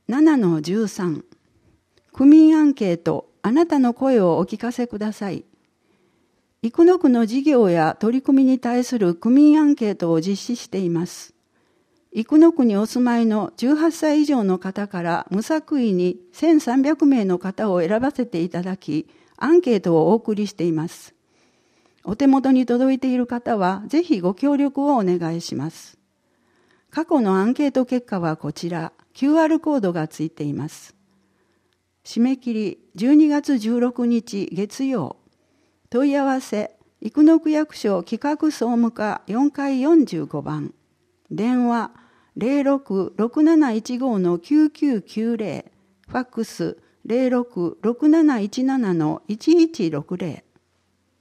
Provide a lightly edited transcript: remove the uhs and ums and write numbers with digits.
7-13 区民アンケート、あなたの声をお聞かせください。生野区の事業や取り組みに対する区民アンケートを実施しています。生野区にお住まいの18歳以上の方から無作為に1300名の方を選ばせていただき、アンケートをお送りしています。お手元に届いている方は、ぜひご協力をお願いします。過去のアンケート結果はこちら、QR コードがついています。締め切り12月16日月曜。問い合わせ、生野区役所企画総務課4階45番。電話066715-9990。ファックス066717-1160。